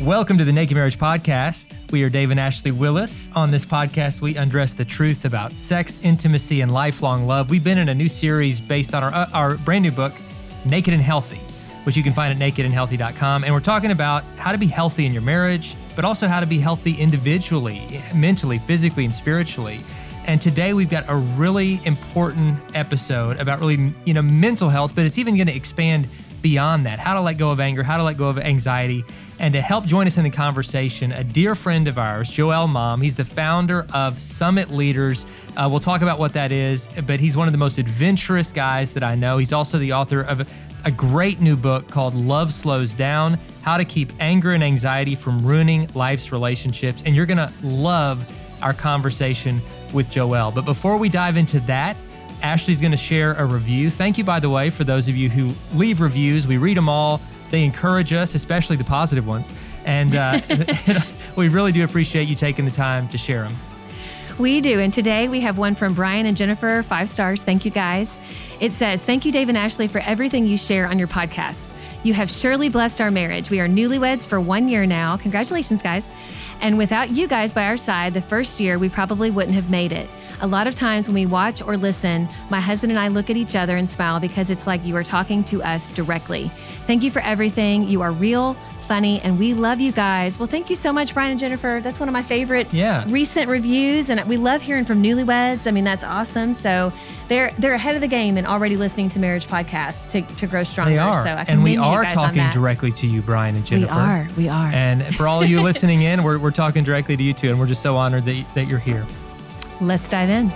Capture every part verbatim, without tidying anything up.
Welcome to the Naked Marriage Podcast. We are Dave and Ashley Willis. On this podcast, we undress the truth about sex, intimacy, and lifelong love. We've been in a new series based on our, uh, our brand new book, Naked and Healthy, which you can find at naked and healthy dot com. And we're talking about how to be healthy in your marriage, but also how to be healthy individually, mentally, physically, and spiritually. And today we've got a really important episode about really, you know, mental health, but it's even going to expand beyond that. How to let go of anger, how to let go of anxiety. And to help join us in the conversation, a dear friend of ours, Joel Malm. He's the founder of Summit Leaders. Uh, we'll talk about what that is, but he's one of the most adventurous guys that I know. He's also the author of a, a great new book called Love Slows Down, How to Keep Anger and Anxiety from Ruining Life's Relationships. And you're gonna love our conversation with Joel. But before we dive into that, Ashley's gonna share a review. Thank you, by the way, for those of you who leave reviews. We read them all. They encourage us, especially the positive ones. And uh, we really do appreciate you taking the time to share them. We do. And today we have one from Brian and Jennifer, five stars. Thank you, guys. It says, thank you, Dave and Ashley, for everything you share on your podcasts. You have surely blessed our marriage. We are newlyweds for one year now. Congratulations, guys. And without you guys by our side, the first year, we probably wouldn't have made it. A lot of times when we watch or listen, my husband and I look at each other and smile because it's like you are talking to us directly. Thank you for everything. You are real, funny, and we love you guys. Well, thank you so much, Brian and Jennifer. That's one of my favorite yeah. recent reviews, and we love hearing from newlyweds. I mean, that's awesome. So they're they're ahead of the game and already listening to marriage podcasts to, to grow stronger. They are. So I and we commend are you guys talking on that. directly to you, Brian and Jennifer. We are. We are. And for all of you listening in, we're, we're talking directly to you too, and we're just so honored that, that you're here. Let's dive in.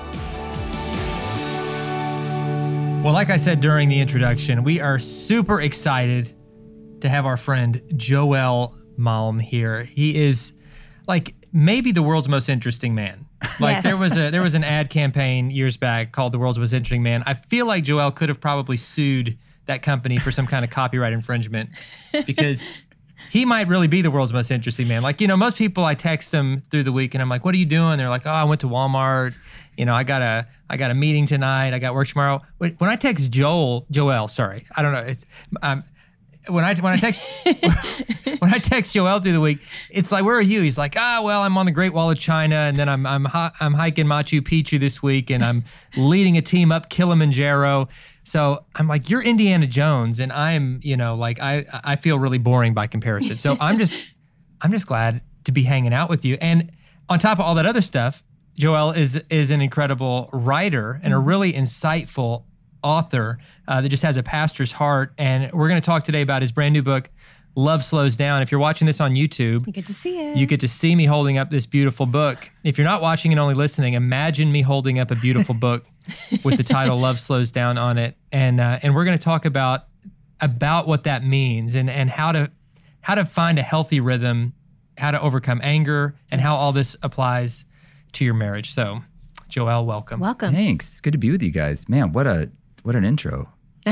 Well, like I said during the introduction, we are super excited to have our friend Joel Malm here. He is like maybe the world's most interesting man. Like yes. there was a there was an ad campaign years back called The World's Most Interesting Man. I feel like Joel could have probably sued that company for some kind of copyright infringement because he might really be the world's most interesting man. Like, you know, most people I text them through the week and I'm like, what are you doing? They're like, oh, I went to Walmart. You know, I got a I got a meeting tonight. I got work tomorrow. When I text Joel, Joel, sorry, I don't know. It's um, when I when I text when I text Joel through the week, it's like, where are you? He's like, ah, oh, well, I'm on the Great Wall of China, and then I'm I'm I'm hiking Machu Picchu this week, and I'm leading a team up Kilimanjaro. So I'm like, you're Indiana Jones, and I'm, you know, like I I feel really boring by comparison. So I'm just I'm just glad to be hanging out with you. And on top of all that other stuff, Joel is is an incredible writer and a really insightful author uh, that just has a pastor's heart. And we're going to talk today about his brand new book, Love Slows Down. If you're watching this on YouTube, you get to see it. You get to see me holding up this beautiful book. If you're not watching and only listening, imagine me holding up a beautiful book with the title Love Slows Down on it. And uh, and we're going to talk about about what that means and and how to how to find a healthy rhythm, how to overcome anger, and how all this applies to your marriage. So, Joel, welcome. Welcome. Thanks. It's good to be with you guys. Man, what a what an intro.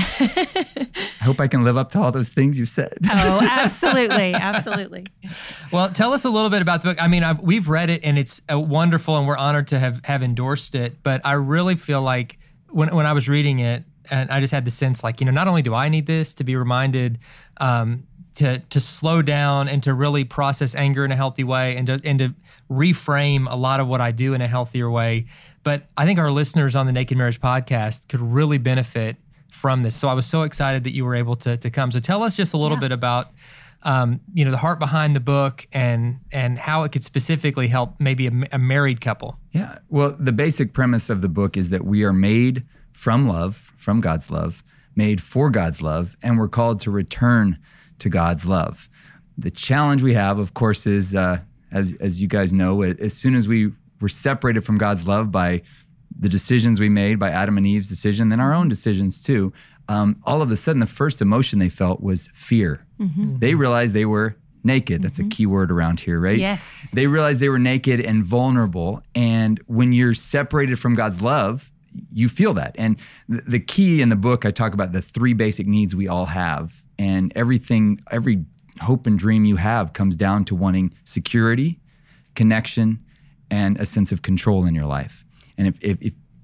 I hope I can live up to all those things you said. Oh, absolutely. Absolutely. Well, tell us a little bit about the book. I mean, I've, we've read it and it's uh, wonderful and we're honored to have, have endorsed it. But I really feel like when, when I was reading it, and I just had the sense like, you know, not only do I need this to be reminded um, to to slow down and to really process anger in a healthy way and to, and to reframe a lot of what I do in a healthier way, but I think our listeners on the Naked Marriage Podcast could really benefit from this. So I was so excited that you were able to to come. So tell us just a little yeah. bit about, um, you know, the heart behind the book and and how it could specifically help maybe a, a married couple. Yeah. Well, the basic premise of the book is that we are made from love, from God's love, made for God's love, and we're called to return to God's love. The challenge we have, of course, is uh, as as you guys know, as soon as we were separated from God's love by the decisions we made, by Adam and Eve's decision, then our own decisions too, um, all of a sudden the first emotion they felt was fear. Mm-hmm. They realized they were naked. That's mm-hmm. a key word around here, right? Yes. They realized they were naked and vulnerable. And when you're separated from God's love, you feel that. And th- the key in the book, I talk about the three basic needs we all have. And everything, every hope and dream you have comes down to wanting security, connection, and a sense of control in your life. And if, if, if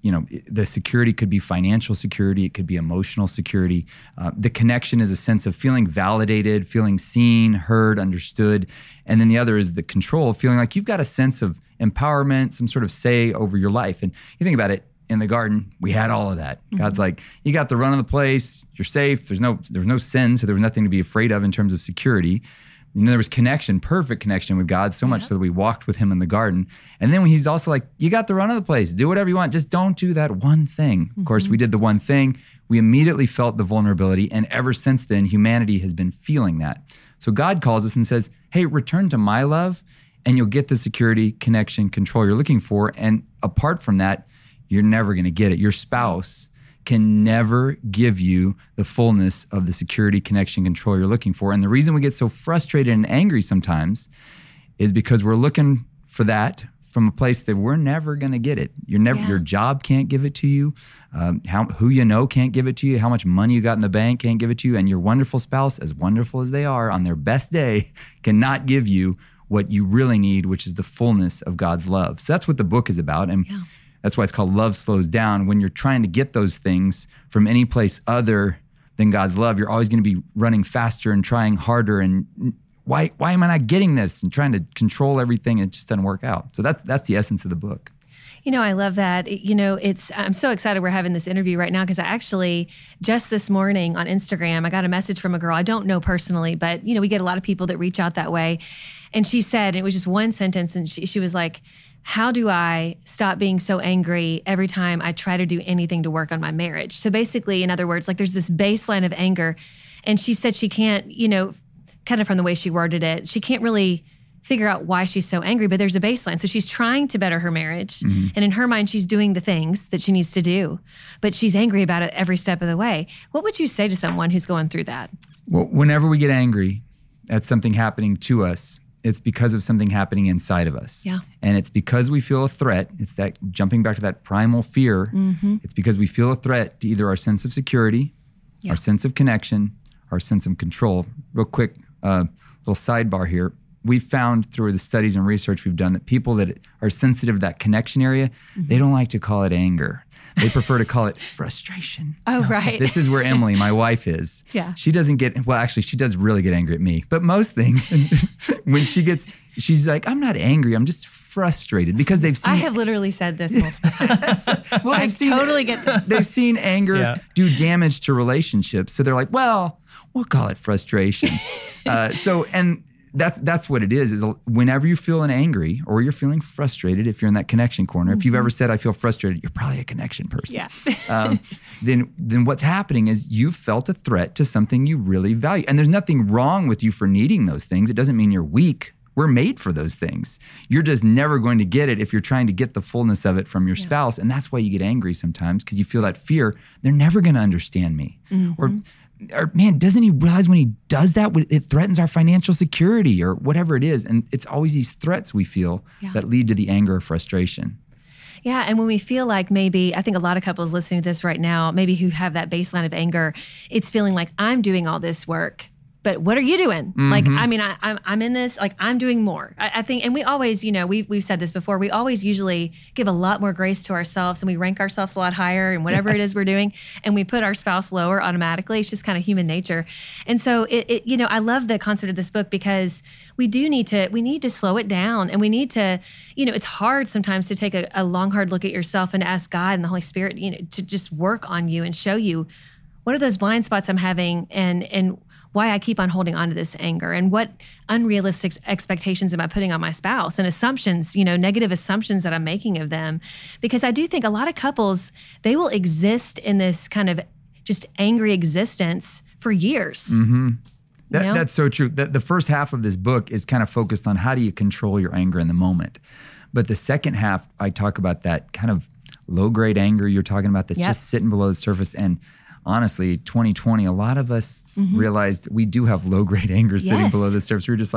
you know, the security could be financial security. It could be emotional security. Uh, the connection is a sense of feeling validated, feeling seen, heard, understood. And then the other is the control, feeling like you've got a sense of empowerment, some sort of say over your life. And you think about it, in the garden, we had all of that. Mm-hmm. God's like, you got the run of the place. You're safe. There's no, there was no sin, so there was nothing to be afraid of in terms of security. And there was connection, perfect connection with God, so much yeah. so that we walked with him in the garden. And then when he's also like, you got the run of the place. Do whatever you want. Just don't do that one thing. Mm-hmm. Of course, we did the one thing. We immediately felt the vulnerability. And ever since then, humanity has been feeling that. So God calls us and says, hey, return to my love, and you'll get the security, connection, control you're looking for. And apart from that, you're never going to get it. Your spouse can never give you the fullness of the security, connection, control you're looking for. And the reason we get so frustrated and angry sometimes is because we're looking for that from a place that we're never going to get it. You're never. Yeah. Your job can't give it to you. Um, how, who you know can't give it to you. How much money you got in the bank can't give it to you. And your wonderful spouse, as wonderful as they are on their best day, cannot give you what you really need, which is the fullness of God's love. So that's what the book is about. And yeah. that's why it's called Love Slows Down. When you're trying to get those things from any place other than God's love, you're always going to be running faster and trying harder. And why why am I not getting this? And trying to control everything, and it just doesn't work out. So that's that's the essence of the book. You know, I love that. You know, it's I'm so excited we're having this interview right now because I actually just this morning on Instagram, I got a message from a girl I don't know personally, but, you know, we get a lot of people that reach out that way. And she said, and it was just one sentence, and she, she was like, how do I stop being so angry every time I try to do anything to work on my marriage? So basically, in other words, like there's this baseline of anger. And she said she can't, you know, kind of from the way she worded it, she can't really figure out why she's so angry, but there's a baseline. So she's trying to better her marriage. Mm-hmm. And in her mind, she's doing the things that she needs to do, but she's angry about it every step of the way. What would you say to someone who's going through that? Well, whenever we get angry at something happening to us, it's because of something happening inside of us. Yeah. And it's because we feel a threat. It's that jumping back to that primal fear. Mm-hmm. It's because we feel a threat to either our sense of security, yeah. our sense of connection, our sense of control. Real quick, uh, little sidebar here. We've found through the studies and research we've done that people that are sensitive to that connection area, mm-hmm. they don't like to call it anger. They prefer to call it frustration. Oh, right. This is where Emily, my wife, is. Yeah. She doesn't get, well, actually, she does really get angry at me. But most things, when she gets, she's like, I'm not angry. I'm just frustrated because they've seen. I have literally said this multiple times. Well, I seen, totally get this. They've seen anger yeah. do damage to relationships. So they're like, well, we'll call it frustration. uh, so, and That's that's what it is, is whenever you're feeling angry or you're feeling frustrated, if you're in that connection corner, mm-hmm. if you've ever said, I feel frustrated, you're probably a connection person. Yeah. um, then, then what's happening is you felt a threat to something you really value. And there's nothing wrong with you for needing those things. It doesn't mean you're weak. We're made for those things. You're just never going to get it if you're trying to get the fullness of it from your yeah. spouse. And that's why you get angry sometimes, because you feel that fear. They're never going to understand me. Mm-hmm. Or Or man, doesn't he realize when he does that, it threatens our financial security or whatever it is? And it's always these threats we feel yeah. that lead to the anger or frustration. Yeah, and when we feel like maybe, I think a lot of couples listening to this right now, maybe who have that baseline of anger, it's feeling like I'm doing all this work, but what are you doing? Mm-hmm. Like, I mean, I, I'm I'm in this, like I'm doing more. I, I think, and we always, you know, we've, we've said this before, we always usually give a lot more grace to ourselves and we rank ourselves a lot higher in whatever yes. it is we're doing, and we put our spouse lower automatically. It's just kind of human nature. And so, it, it, you know, I love the concept of this book because we do need to, we need to slow it down, and we need to, you know, it's hard sometimes to take a, a long, hard look at yourself and ask God and the Holy Spirit, you know, to just work on you and show you what are those blind spots I'm having, and and why I keep on holding on to this anger, and what unrealistic expectations am I putting on my spouse, and assumptions, you know, negative assumptions that I'm making of them. Because I do think a lot of couples, they will exist in this kind of just angry existence for years. Mm-hmm. That, you know? That's so true. The, the first half of this book is kind of focused on how do you control your anger in the moment. But the second half, I talk about that kind of low-grade anger you're talking about that's yep. just sitting below the surface. And honestly, twenty twenty, a lot of us mm-hmm. realized we do have low-grade anger sitting yes. below the surface. We're just like,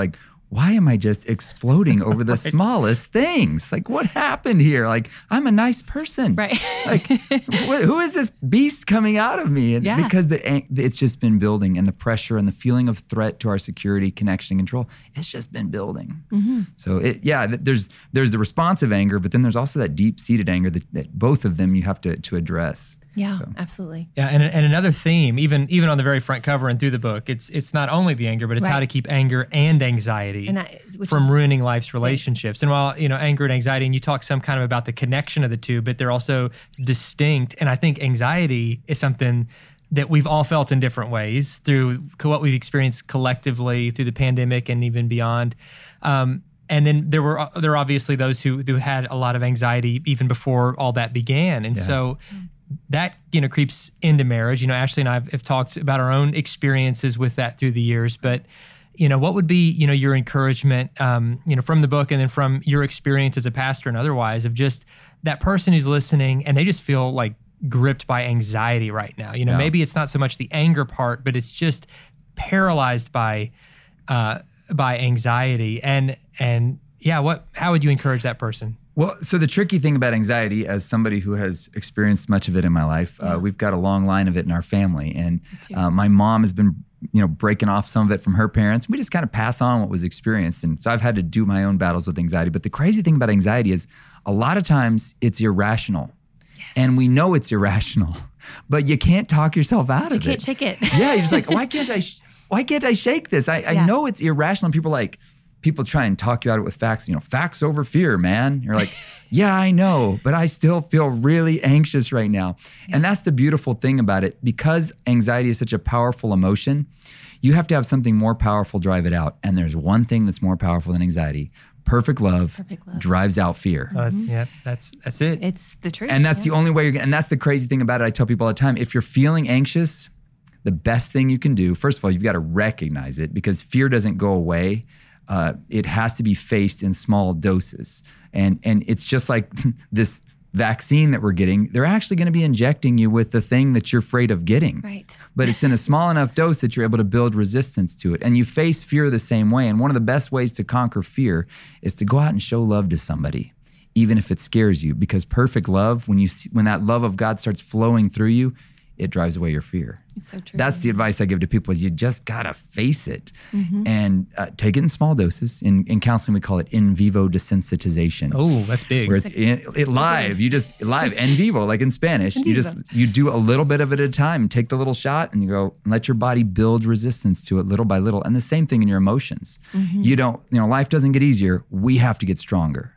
why am I just exploding over the right. smallest things? Like, what happened here? Like, I'm a nice person. Right. Like, wh- who is this beast coming out of me? And yeah. because the it's just been building, and the pressure and the feeling of threat to our security, connection, and control, it's just been building. Mm-hmm. So, it, yeah, there's there's the responsive anger, but then there's also that deep-seated anger that, that both of them you have to, to address. Yeah, so. absolutely. Yeah, and and another theme, even even on the very front cover and through the book, it's it's not only the anger, but it's right. how to keep anger and anxiety and I, from is, ruining life's relationships. Right. And while, you know, anger and anxiety, and you talk some kind of about the connection of the two, but they're also distinct. And I think anxiety is something that we've all felt in different ways through what we've experienced collectively through the pandemic and even beyond. Um, And then there were there were obviously those who who had a lot of anxiety even before all that began. And yeah. so that, you know, creeps into marriage. You know, Ashley and I have, have talked about our own experiences with that through the years. But, you know, what would be, you know, your encouragement, um, you know, from the book and then from your experience as a pastor and otherwise of just that person who's listening and they just feel like gripped by anxiety right now. You know, yeah. maybe it's not so much the anger part, but it's just paralyzed by uh, by anxiety. And and yeah, what how would you encourage that person? Well, so the tricky thing about anxiety, as somebody who has experienced much of it in my life, yeah. uh, we've got a long line of it in our family. And uh, my mom has been, you know, breaking off some of it from her parents. We just kind of pass on what was experienced. And so I've had to do my own battles with anxiety. But the crazy thing about anxiety is a lot of times it's irrational. Yes. And we know it's irrational, but you can't talk yourself out you of it. You can't shake it. Yeah, you're just like, why can't I, sh- why can't I shake this? I, yeah. I know it's irrational. And people are like, people try and talk you out of it with facts, you know, facts over fear, man. You're like, yeah, I know, but I still feel really anxious right now. Yeah. And that's the beautiful thing about it. Because anxiety is such a powerful emotion, you have to have something more powerful drive it out. And there's one thing that's more powerful than anxiety. Perfect love, Perfect love. drives out fear. Oh, that's, yeah, that's that's it. It's the truth. And that's yeah. the only way you're going to, and that's the crazy thing about it. I tell people all the time, if you're feeling anxious, the best thing you can do, first of all, you've got to recognize it, because fear doesn't go away. Uh, it has to be faced in small doses. And and it's just like this vaccine that we're getting. They're actually going to be injecting you with the thing that you're afraid of getting. Right. But it's in a small enough dose that you're able to build resistance to it. And you face fear the same way. And one of the best ways to conquer fear is to go out and show love to somebody, even if it scares you. Because perfect love, when you see, when that love of God starts flowing through you, it drives away your fear. It's so true. That's the advice I give to people is you just got to face it mm-hmm. and uh, take it in small doses. In, in counseling, we call it in vivo desensitization. Oh, that's big. Where it's in, it live. You just live, en vivo, like in Spanish. En you just, you do a little bit of it at a time. Take the little shot and you go and let your body build resistance to it little by little. And the same thing in your emotions. Mm-hmm. You don't, you know, life doesn't get easier. We have to get stronger.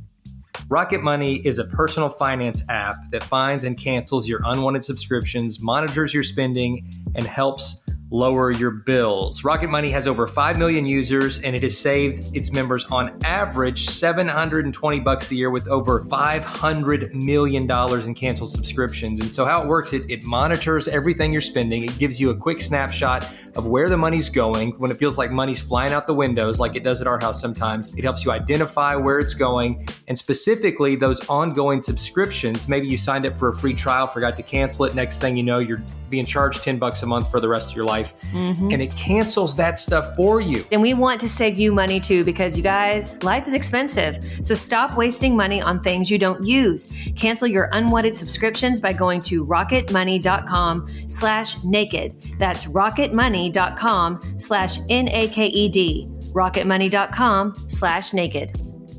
Rocket Money is a personal finance app that finds and cancels your unwanted subscriptions, monitors your spending, and helps lower your bills. Rocket Money has over five million users, and it has saved its members on average seven hundred twenty bucks a year with over five hundred million dollars in canceled subscriptions. And so how it works, it, it monitors everything you're spending. It gives you a quick snapshot of where the money's going. When it feels like money's flying out the windows, like it does at our house sometimes, it helps you identify where it's going. And specifically those ongoing subscriptions, maybe you signed up for a free trial, forgot to cancel it. Next thing you know, you're being charged ten bucks a month for the rest of your life. Mm-hmm. And it cancels that stuff for you. And we want to save you money too, because you guys, life is expensive. So stop wasting money on things you don't use. Cancel your unwanted subscriptions by going to rocketmoney.com slash naked. That's rocketmoney.com slash N-A-K-E-D. rocketmoney.com slash naked.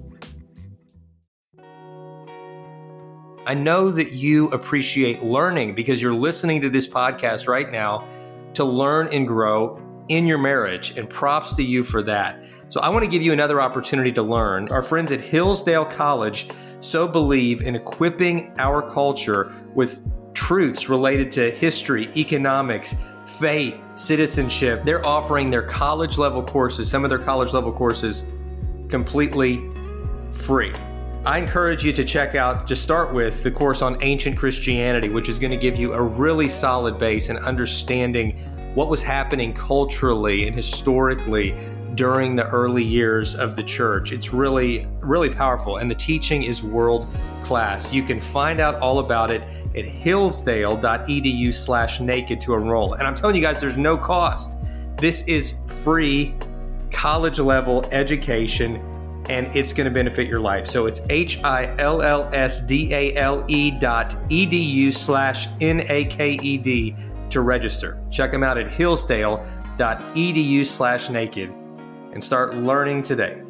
I know that you appreciate learning because you're listening to this podcast right now to learn and grow in your marriage, and props to you for that. So I want to give you another opportunity to learn. Our friends at Hillsdale College so believe in equipping our culture with truths related to history, economics, faith, citizenship. They're offering their college level courses, some of their college level courses, completely free. I encourage you to check out, to start with, the course on ancient Christianity, which is going to give you a really solid base in understanding what was happening culturally and historically during the early years of the church. It's really, really powerful, and the teaching is world class. You can find out all about it at hillsdale.edu slash naked to enroll. And I'm telling you guys, there's no cost. This is free college level education, and it's going to benefit your life. So it's H-I-L-L-S-D-A-L-E dot E-D-U slash N-A-K-E-D to register. Check them out at hillsdale dot E-D-U slash naked and start learning today.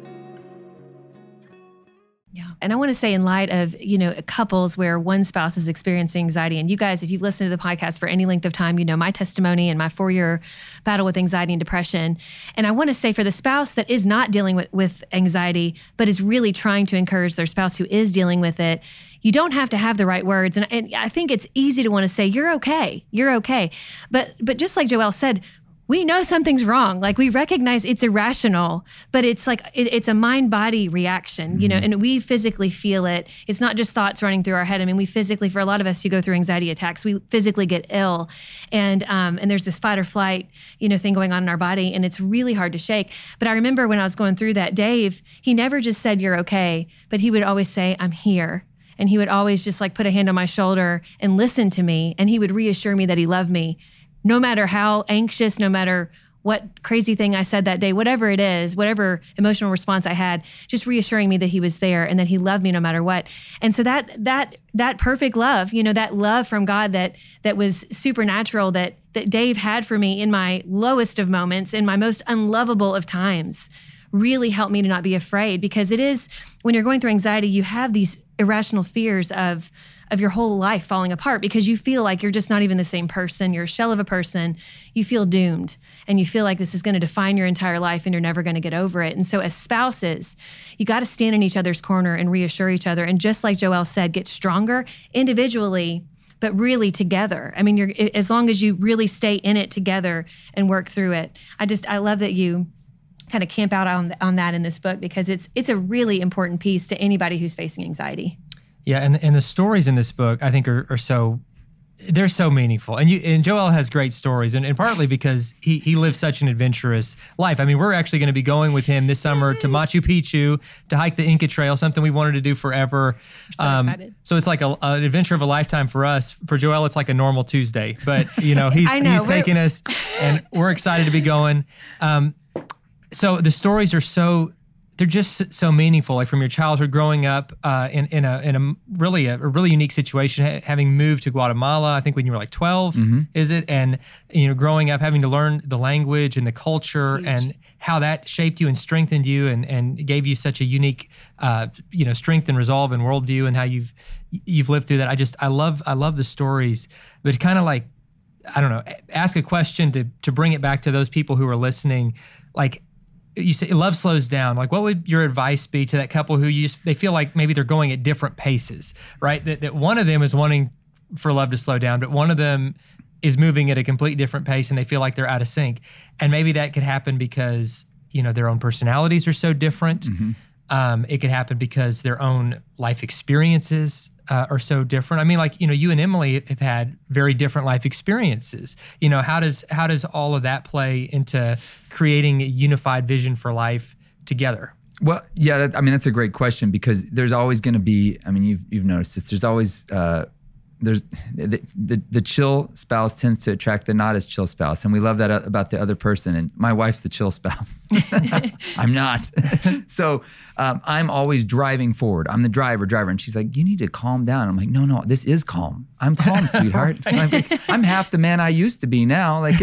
Yeah. And I want to say, in light of, you know, couples where one spouse is experiencing anxiety, and you guys, if you've listened to the podcast for any length of time, you know my testimony and my four-year battle with anxiety and depression. And I want to say, for the spouse that is not dealing with, with anxiety, but is really trying to encourage their spouse who is dealing with it, you don't have to have the right words. And, and I think it's easy to want to say, you're okay, you're okay. But, but just like Joel said, we know something's wrong. Like, we recognize it's irrational, but it's like, it, it's a mind-body reaction, mm-hmm. you know, and we physically feel it. It's not just thoughts running through our head. I mean, we physically, for a lot of us who go through anxiety attacks, we physically get ill. And, um, and there's this fight or flight, you know, thing going on in our body, and it's really hard to shake. But I remember when I was going through that, Dave, he never just said, you're okay, but he would always say, I'm here. And he would always just like put a hand on my shoulder and listen to me. And he would reassure me that he loved me. No matter how anxious, no matter what crazy thing I said that day, whatever it is, whatever emotional response I had, just reassuring me that he was there and that he loved me no matter what. And so that that that perfect love, you know, that love from God that that was supernatural, that that Dave had for me in my lowest of moments, in my most unlovable of times, really helped me to not be afraid. Because it is, when you're going through anxiety, you have these irrational fears of of your whole life falling apart, because you feel like you're just not even the same person. You're a shell of a person. You feel doomed, and you feel like this is going to define your entire life and you're never going to get over it. And so as spouses, you got to stand in each other's corner and reassure each other. And just like Joel said, get stronger individually, but really together. I mean, you're, as long as you really stay in it together and work through it. I just, I love that you kind of camp out on, on that in this book, because it's, it's a really important piece to anybody who's facing anxiety. Yeah, and and the stories in this book, I think, are, are so, they're so meaningful. And you and Joel has great stories, and, and partly because he he lives such an adventurous life. I mean, we're actually going to be going with him this summer to Machu Picchu to hike the Inca Trail, something we wanted to do forever. We're so um, excited. So it's like a, an adventure of a lifetime for us. For Joel, it's like a normal Tuesday. But, you know, he's, know, he's taking us, and we're excited to be going. Um, so the stories are so... they're just so meaningful, like from your childhood growing up uh, in in a in a really a, a really unique situation, ha- having moved to Guatemala, I think when you were like twelve, mm-hmm. is it? And you know, growing up, having to learn the language and the culture, Huge. And how that shaped you and strengthened you, and and gave you such a unique, uh, you know, strength and resolve and worldview, and how you've you've lived through that. I just I love I love the stories, but kind of like, I don't know, ask a question to to bring it back to those people who are listening, like. You say love slows down. Like, what would your advice be to that couple who you just, they feel like maybe they're going at different paces, right? That that one of them is wanting for love to slow down, but one of them is moving at a complete different pace, and they feel like they're out of sync. And maybe that could happen because, you know, their own personalities are so different. Mm-hmm. Um, it could happen because their own life experiences uh, are so different. I mean, like, you know, you and Emily have had very different life experiences. You know, how does how does all of that play into creating a unified vision for life together? Well, yeah, that, I mean, that's a great question, because there's always going to be, I mean, you've you've noticed this, there's always, uh, there's the, the the chill spouse tends to attract the not as chill spouse. And we love that about the other person. And my wife's the chill spouse. I'm not. So um, I'm always driving forward. I'm the driver, driver. And she's like, you need to calm down. I'm like, no, no, this is calm. I'm calm, sweetheart. I'm, like, I'm half the man I used to be now. Like,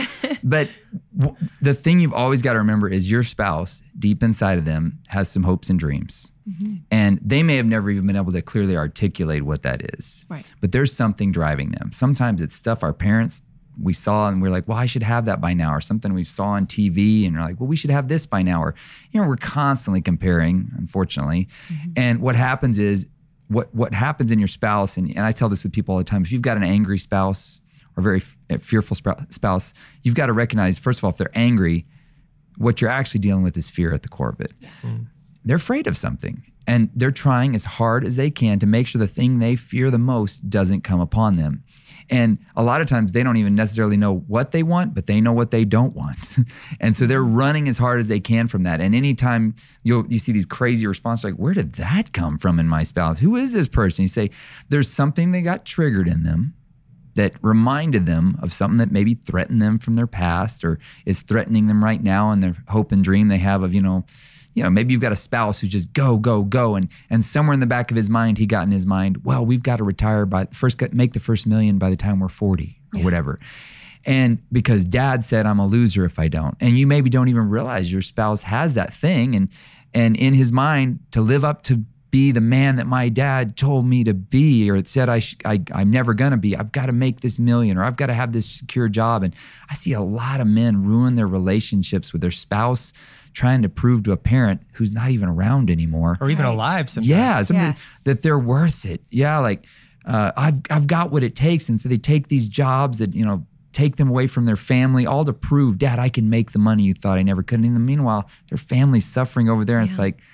but w- the thing you've always got to remember is your spouse, deep inside of them, has some hopes and dreams. Mm-hmm. And they may have never even been able to clearly articulate what that is. Right. But there's something driving them. Sometimes it's stuff our parents, we saw and we're like, well, I should have that by now, or something we saw on T V and we're like, well, we should have this by now. Or, you know, we're constantly comparing, unfortunately. Mm-hmm. And what happens is, what what happens in your spouse, and, and I tell this with people all the time, if you've got an angry spouse or very f- fearful spouse, you've got to recognize, first of all, if they're angry, what you're actually dealing with is fear at the core of it. Mm. They're afraid of something, and they're trying as hard as they can to make sure the thing they fear the most doesn't come upon them. And a lot of times they don't even necessarily know what they want, but they know what they don't want. And so they're running as hard as they can from that. And anytime you you see these crazy responses, like, where did that come from in my spouse? Who is this person? You say, there's something that got triggered in them that reminded them of something that maybe threatened them from their past or is threatening them right now and their hope and dream they have of, you know, you know, maybe you've got a spouse who just go, go, go. And and somewhere in the back of his mind, he got in his mind, well, we've got to retire by first, make the first million by the time we're forty or yeah. whatever. And because dad said I'm a loser if I don't. And you maybe don't even realize your spouse has that thing. And and in his mind, to live up to be the man that my dad told me to be or said I sh- I, I'm never going to be, I've got to make this million or I've got to have this secure job. And I see a lot of men ruin their relationships with their spouse trying to prove to a parent who's not even around anymore. Or even right. alive sometimes. Yeah, somebody, yeah, that they're worth it. Yeah, like uh, I've I've got what it takes. And so they take these jobs that, you know, take them away from their family, all to prove, Dad, I can make the money you thought I never could. And in the meanwhile, their family's suffering over there. And yeah. it's like,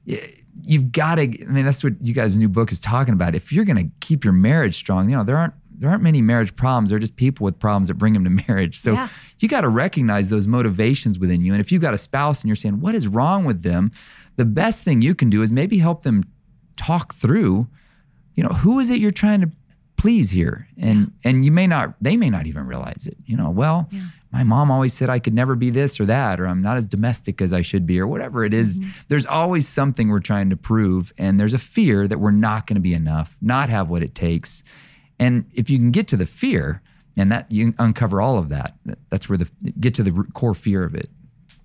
you've got to, I mean, that's what you guys' new book is talking about. If you're going to keep your marriage strong, you know, there aren't there aren't many marriage problems. They're just people with problems that bring them to marriage. So yeah. you got to recognize those motivations within you. And if you've got a spouse and you're saying, what is wrong with them? The best thing you can do is maybe help them talk through, you know, who is it you're trying to please here? And yeah. and you may not, they may not even realize it. You know, well, yeah. my mom always said I could never be this or that, or I'm not as domestic as I should be, or whatever it is. Mm-hmm. There's always something we're trying to prove. And there's a fear that we're not going to be enough, not have what it takes. And if you can get to the fear, and that you uncover all of that, that's where the get to the core fear of it.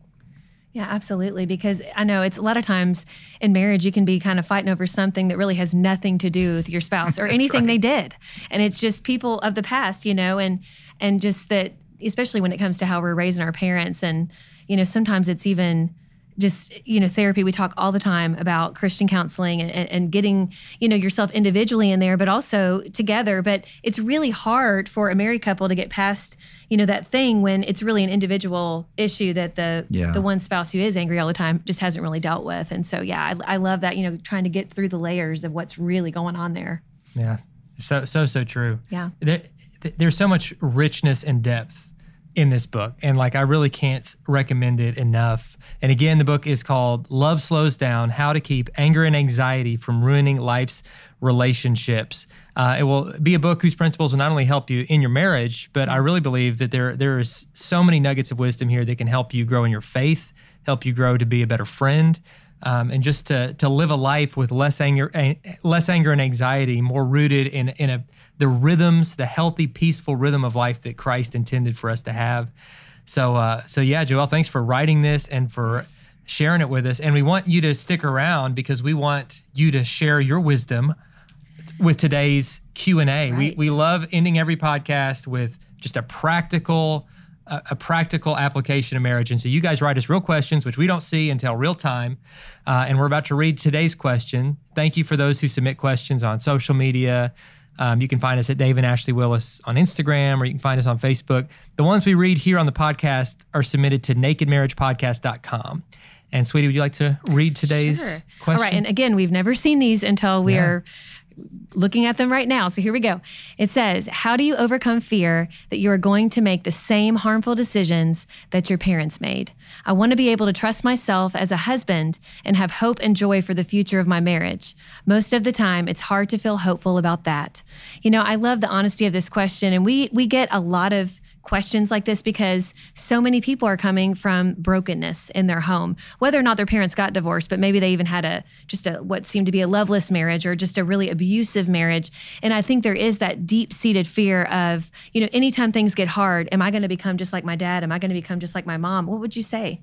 Yeah, absolutely. Because I know it's a lot of times in marriage, you can be kind of fighting over something that really has nothing to do with your spouse or anything right. they did. And it's just people of the past, you know, and and just that, especially when it comes to how we're raising our parents. And, you know, sometimes it's even just, you know, therapy. We talk all the time about Christian counseling and, and getting, you know, yourself individually in there, but also together. But it's really hard for a married couple to get past, you know, that thing when it's really an individual issue that the yeah. the one spouse who is angry all the time just hasn't really dealt with. And so, yeah, I, I love that, you know, trying to get through the layers of what's really going on there. Yeah, so, so, so true. Yeah. There, there's so much richness and depth in this book. And like, I really can't recommend it enough. And again, the book is called Love Slows Down, How to Keep Anger and Anxiety from Ruining Life's Relationships. Uh, it will be a book whose principles will not only help you in your marriage, but I really believe that there there's so many nuggets of wisdom here that can help you grow in your faith, help you grow to be a better friend, um, and just to to live a life with less anger, less anger and anxiety, more rooted in in a the rhythms, the healthy, peaceful rhythm of life that Christ intended for us to have. So, uh, so yeah, Joelle, thanks for writing this and for yes. sharing it with us. And we want you to stick around because we want you to share your wisdom with today's Q and A. Right. We we love ending every podcast with just a practical, a, a practical application of marriage. And so you guys write us real questions, which we don't see until real time. Uh, and we're about to read today's question. Thank you for those who submit questions on social media. Um, you can find us at Dave and Ashley Willis on Instagram, or you can find us on Facebook. The ones we read here on the podcast are submitted to naked marriage podcast dot com. And sweetie, would you like to read today's sure. question? All right. And again, we've never seen these until we yeah. are looking at them right now. So here we go. It says, how do you overcome fear that you are going to make the same harmful decisions that your parents made? I want to be able to trust myself as a husband and have hope and joy for the future of my marriage. Most of the time, it's hard to feel hopeful about that. You know, I love the honesty of this question. And we we get a lot of questions like this because so many people are coming from brokenness in their home, whether or not their parents got divorced, but maybe they even had a just a what seemed to be a loveless marriage or just a really abusive marriage. And I think there is that deep-seated fear of, you know, anytime things get hard, am I going to become just like my dad? Am I going to become just like my mom? What would you say?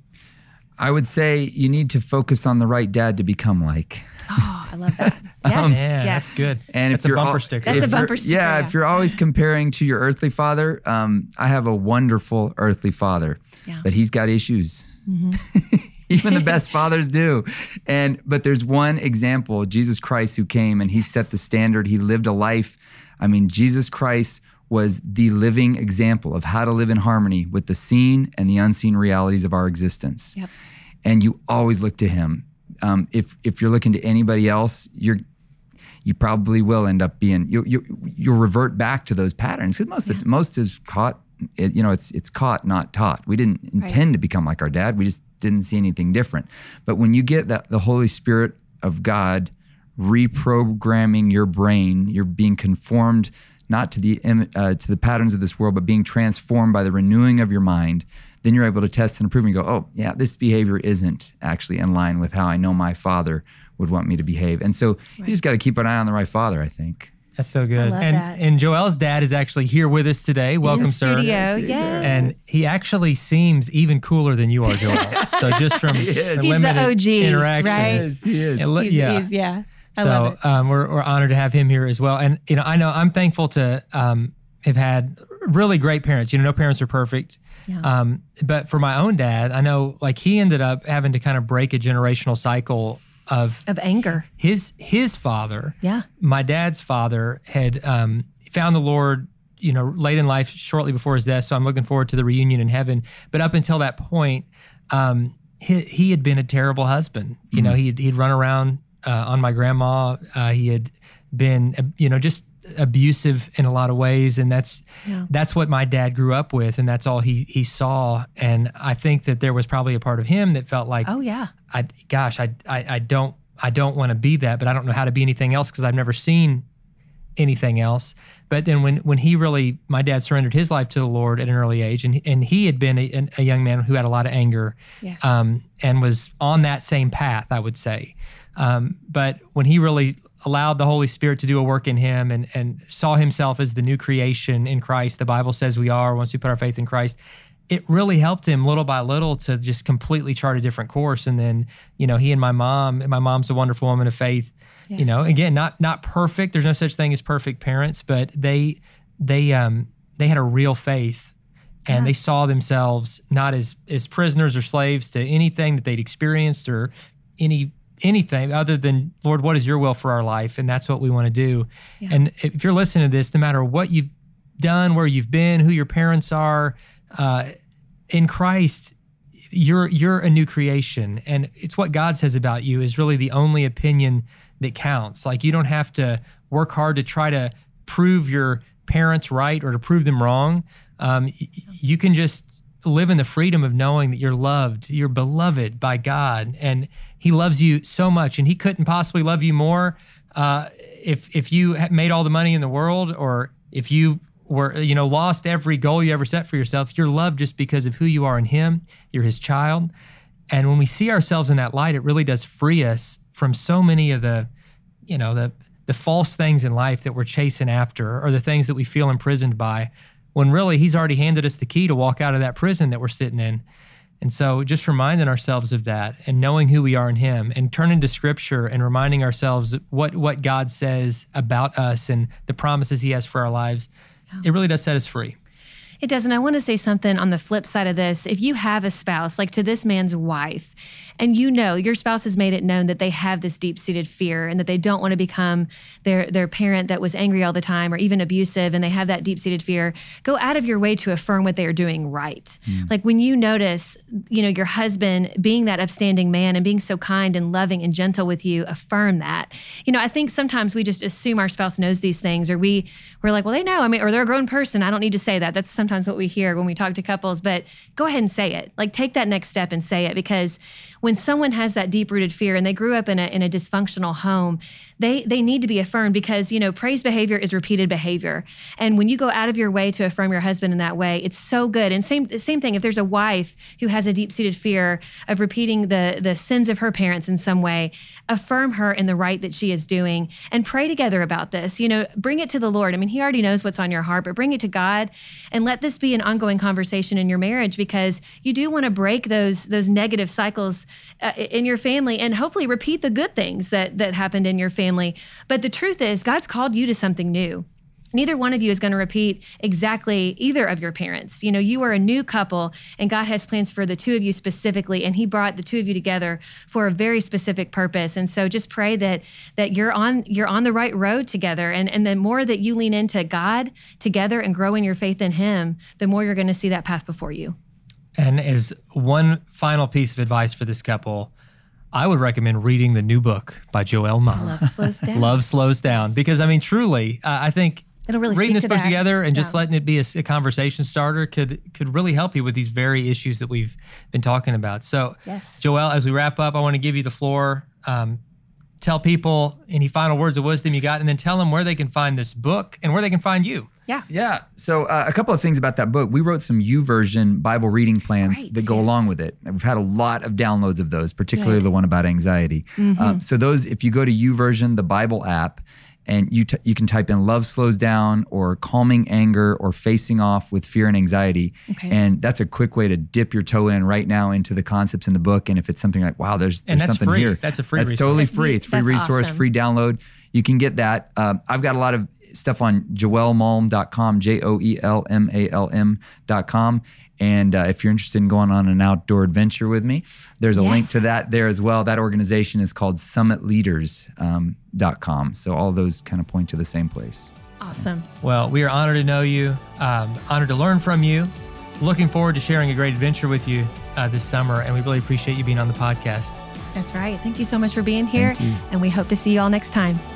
I would say you need to focus on the right dad to become like. Oh, I love that. Yes, um, yeah, yes. That's good. And that's if you're a bumper al- sticker. That's a if bumper you're- sticker. Yeah, yeah, if you're always comparing to your earthly father, um, I have a wonderful earthly father, yeah. but he's got issues. Mm-hmm. Even the best fathers do. And but there's one example, Jesus Christ, who came and he yes. set the standard. He lived a life. I mean, Jesus Christ was the living example of how to live in harmony with the seen and the unseen realities of our existence. Yep. And you always look to him. Um, if if you're looking to anybody else, you're you probably will end up being you you you'll revert back to those patterns because most yeah. of, most is caught. It, you know, it's it's caught, not taught. We didn't intend right. to become like our dad. We just didn't see anything different. But when you get that the Holy Spirit of God reprogramming your brain, you're being conformed not to the im- uh, to the patterns of this world, but being transformed by the renewing of your mind, then you're able to test and approve and go, oh, yeah, this behavior isn't actually in line with how I know my Father would want me to behave. And so right. you just got to keep an eye on the right Father, I think. That's so good. I love and that. and Joel's dad is actually here with us today. Welcome, in sir. Studio, yes. And he actually seems even cooler than you are, Joel. So just from He is. the He's limited the O G, interactions. right? Yes, he is. it lo- He's, yeah. he's, yeah. I so love it. um, we're, we're honored to have him here as well. And, you know, I know I'm thankful to um, have had really great parents. You know, no parents are perfect. Yeah. Um, but for my own dad, I know like he ended up having to kind of break a generational cycle of Of anger. his his father. Yeah. My dad's father had um, found the Lord, you know, late in life, shortly before his death. So I'm looking forward to the reunion in heaven. But up until that point, um, he, he had been a terrible husband. You mm-hmm. know, he'd, he'd run around uh, on my grandma. Uh, he had been, uh, you know, just abusive in a lot of ways. And that's yeah. that's what my dad grew up with. And that's all he he saw. And I think that there was probably a part of him that felt like, oh, yeah. I, gosh, I, I, I don't, I don't want to be that, but I don't know how to be anything else because I've never seen anything else. But then when, when he really, my dad surrendered his life to the Lord at an early age, and and he had been a, a young man who had a lot of anger, yes. um, and was on that same path, I would say. Um, but when he really allowed the Holy Spirit to do a work in him and and saw himself as the new creation in Christ, the Bible says we are once we put our faith in Christ, it really helped him little by little to just completely chart a different course. And then, you know, he and my mom, and my mom's a wonderful woman of faith, yes. you know, again, not not perfect. There's no such thing as perfect parents, but they they um they had a real faith, and yeah. they saw themselves not as as prisoners or slaves to anything that they'd experienced or any anything other than, Lord, what is your will for our life? And that's what we want to do. Yeah. And if you're listening to this, no matter what you've done, where you've been, who your parents are, uh, in Christ, you're you're a new creation. And it's what God says about you is really the only opinion that counts. Like, you don't have to work hard to try to prove your parents right or to prove them wrong. Um, y- you can just live in the freedom of knowing that you're loved, you're beloved by God, and He loves you so much, and He couldn't possibly love you more uh, if if you had made all the money in the world, or if you were, you know, lost every goal you ever set for yourself. You're loved just because of who you are in Him. You're His child. And when we see ourselves in that light, it really does free us from so many of the, you know, the the false things in life that we're chasing after, or the things that we feel imprisoned by, when really He's already handed us the key to walk out of that prison that we're sitting in. And so just reminding ourselves of that and knowing who we are in Him, and turning to Scripture and reminding ourselves what, what God says about us and the promises He has for our lives, yeah. it really does set us free. It does. And I want to say something on the flip side of this. If you have a spouse, like to this man's wife, and you know your spouse has made it known that they have this deep-seated fear and that they don't want to become their their parent that was angry all the time or even abusive, and they have that deep-seated fear, go out of your way to affirm what they are doing right. Mm. Like when you notice, you know, your husband being that upstanding man and being so kind and loving and gentle with you, affirm that. You know, I think sometimes we just assume our spouse knows these things, or we, we're like, well, they know, I mean, or they're a grown person. I don't need to say that. That's sometimes what we hear when we talk to couples, but go ahead and say it. Like, take that next step and say it, because when someone has that deep-rooted fear and they grew up in a in a dysfunctional home, they they need to be affirmed, because, you know, praise behavior is repeated behavior. And when you go out of your way to affirm your husband in that way, it's so good. And same same thing, if there's a wife who has a deep-seated fear of repeating the the sins of her parents in some way, affirm her in the right that she is doing, and pray together about this. You know, bring it to the Lord. I mean, He already knows what's on your heart, but bring it to God, and let this be an ongoing conversation in your marriage, because you do want to break those those negative cycles uh, in your family, and hopefully repeat the good things that that happened in your family. But the truth is, God's called you to something new. Neither one of you is going to repeat exactly either of your parents. You know, you are a new couple, and God has plans for the two of you specifically, and He brought the two of you together for a very specific purpose. And so just pray that that you're on you're on the right road together, and, and the more that you lean into God together and grow in your faith in Him, the more you're going to see that path before you. And as one final piece of advice for this couple, I would recommend reading the new book by Joel Mara. Love Slows Down. Love Slows Down. Because, I mean, truly, uh, I think It'll really reading this to book that. together and yeah. just letting it be a, a conversation starter could could really help you with these very issues that we've been talking about. So, yes. Joel, as we wrap up, I want to give you the floor. Um, tell people any final words of wisdom you got, and then tell them where they can find this book and where they can find you. Yeah. Yeah. So uh, a couple of things about that book. We wrote some YouVersion Bible reading plans Right, that go yes. along with it. We've had a lot of downloads of those, particularly Good. the one about anxiety. Mm-hmm. Um, so those, if you go to YouVersion, the Bible app, and you t- you can type in Love Slows Down or Calming Anger or Facing Off with Fear and Anxiety. Okay. And that's a quick way to dip your toe in right now into the concepts in the book. And if it's something like, wow, there's, And there's that's something free. here. That's a free That's resource. totally That's free. neat. It's free That's resource, awesome. free download. You can get that. Um, I've got a lot of stuff on joel malm dot com, J O E L M A L M dot com. And uh, if you're interested in going on an outdoor adventure with me, there's a Yes. link to that there as well. That organization is called summit leaders dot com. Um, so all those kind of point to the same place. Awesome. Well, we are honored to know you, um, honored to learn from you, looking forward to sharing a great adventure with you uh, this summer, and we really appreciate you being on the podcast. That's right. Thank you so much for being here, Thank you. and we hope to see you all next time.